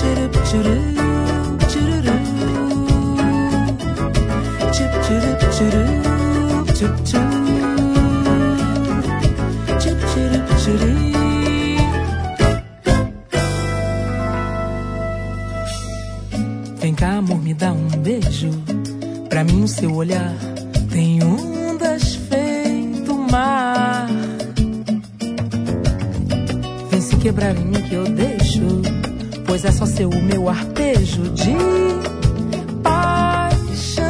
Vem cá, amor, me dá um beijo. Pra mim o seu olhar tem ondas feito mar. Vem se quebrar em mim que eu deixo, pois é só seu o meu arpejo de paixão.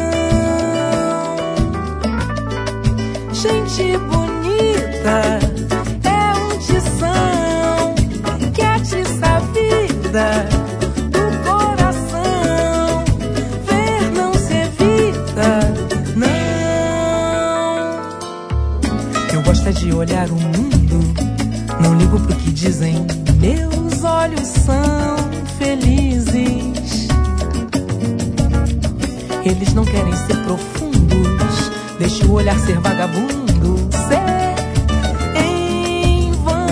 Gente bonita, é um tição que atiça a vida do coração. Ver não se evita, não. Eu gosto é de olhar o mundo, não ligo pro que dizem. Meus olhos são felizes. Eles não querem ser profundos, deixa o olhar ser vagabundo, ser em vão.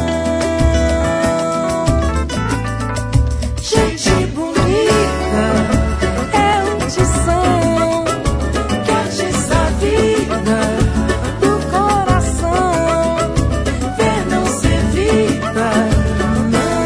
Gente bonita, é um tição que atiça a vida do coração. Ver não se evita, não.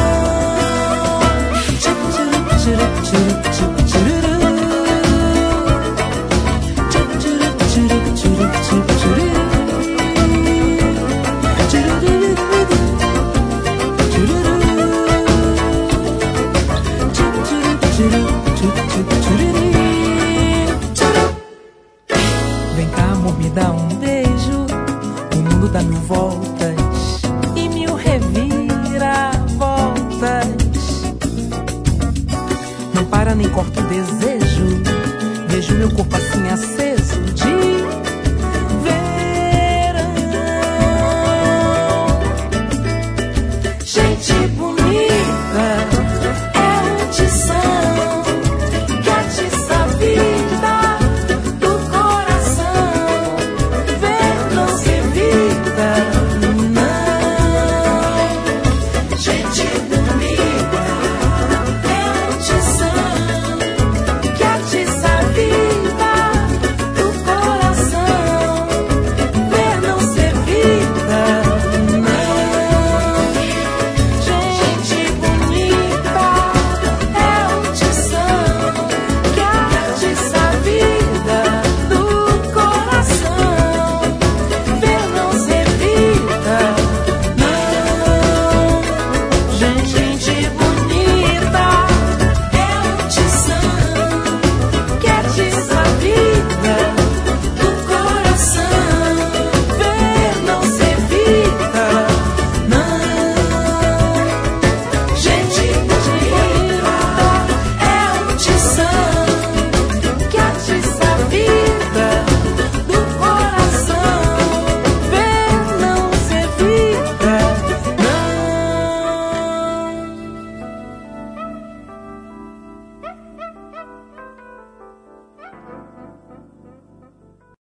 Vem cá, amor, me dá um beijo. O mundo dá mil voltas e mil reviravoltas. Não para nem corta o desejo. Vejo meu corpo assim, assim.